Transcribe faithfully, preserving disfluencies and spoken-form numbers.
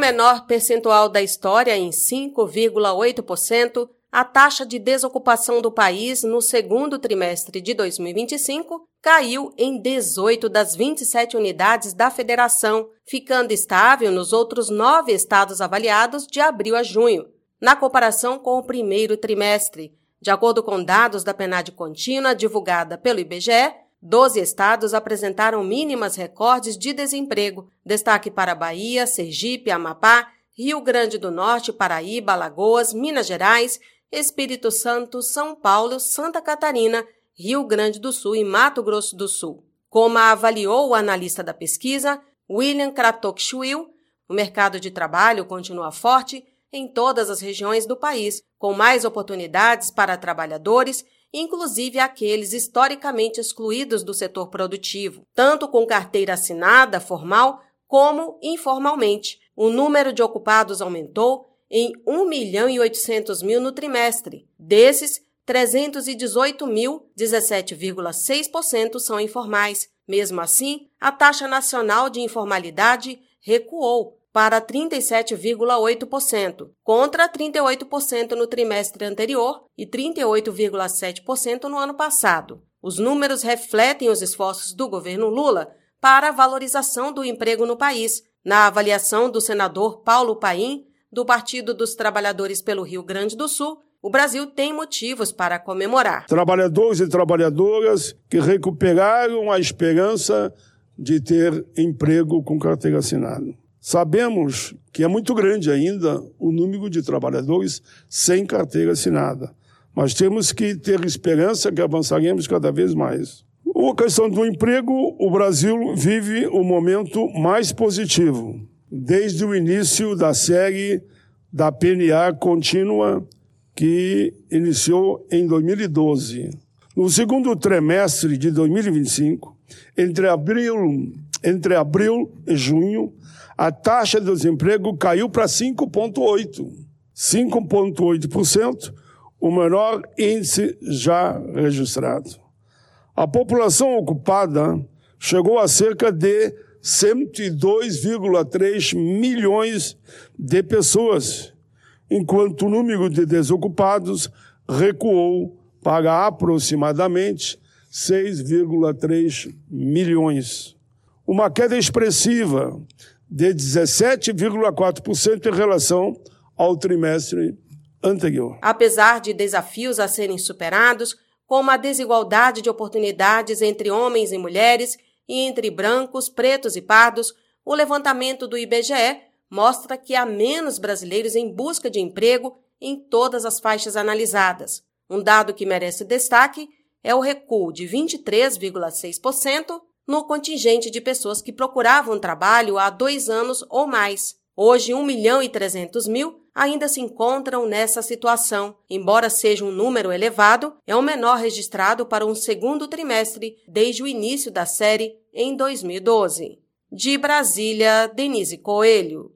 menor percentual da história, em cinco vírgula oito por cento, a taxa de desocupação do país no segundo trimestre de dois mil e vinte e cinco caiu em dezoito das vinte e sete unidades da federação, ficando estável nos outros nove estados avaliados de abril a junho, na comparação com o primeiro trimestre. De acordo com dados da PNAD contínua divulgada pelo I B G E, doze estados apresentaram mínimas recordes de desemprego, destaque para Bahia, Sergipe, Amapá, Rio Grande do Norte, Paraíba, Alagoas, Minas Gerais, Espírito Santo, São Paulo, Santa Catarina, Rio Grande do Sul e Mato Grosso do Sul. Como avaliou o analista da pesquisa, William Kratochwil, o mercado de trabalho continua forte em todas as regiões do país, com mais oportunidades para trabalhadores, inclusive aqueles historicamente excluídos do setor produtivo, tanto com carteira assinada formal como informalmente. O número de ocupados aumentou em um milhão e oitocentos mil no trimestre. Desses, trezentos e dezoito mil, dezessete vírgula seis por cento, são informais. Mesmo assim, a taxa nacional de informalidade recuou para trinta e sete vírgula oito por cento, contra trinta e oito por cento no trimestre anterior e trinta e oito vírgula sete por cento no ano passado. Os números refletem os esforços do governo Lula para a valorização do emprego no país. Na avaliação do senador Paulo Paim, do Partido dos Trabalhadores pelo Rio Grande do Sul, o Brasil tem motivos para comemorar. Trabalhadores e trabalhadoras que recuperaram a esperança de ter emprego com carteira assinada. Sabemos que é muito grande ainda o número de trabalhadores sem carteira assinada, mas temos que ter esperança que avançaremos cada vez mais. A questão do emprego, o Brasil vive o momento mais positivo, desde o início da série da P N A contínua, que iniciou em dois mil e doze. No segundo trimestre de dois mil e vinte e cinco, entre abril, entre abril e junho, a taxa de desemprego caiu para cinco vírgula oito por cento. cinco vírgula oito por cento, o menor índice já registrado. A população ocupada chegou a cerca de cento e dois vírgula três milhões de pessoas, enquanto o número de desocupados recuou para aproximadamente seis vírgula três milhões. Uma queda expressiva de dezessete vírgula quatro por cento em relação ao trimestre anterior. Apesar de desafios a serem superados, como a desigualdade de oportunidades entre homens e mulheres e entre brancos, pretos e pardos, o levantamento do I B G E mostra que há menos brasileiros em busca de emprego em todas as faixas analisadas. Um dado que merece destaque é o recuo de vinte e três vírgula seis por cento no contingente de pessoas que procuravam trabalho há dois anos ou mais. Hoje, um milhão e trezentos mil ainda se encontram nessa situação. Embora seja um número elevado, é o menor registrado para um segundo trimestre desde o início da série em dois mil e doze. De Brasília, Denise Coelho.